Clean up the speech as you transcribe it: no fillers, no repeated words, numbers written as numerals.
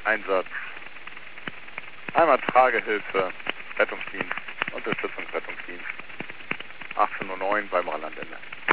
Einsatz. Einmal Tragehilfe, Rettungsdienst, Unterstützungsrettungsdienst. 18:09 beim Rheinland-Ende.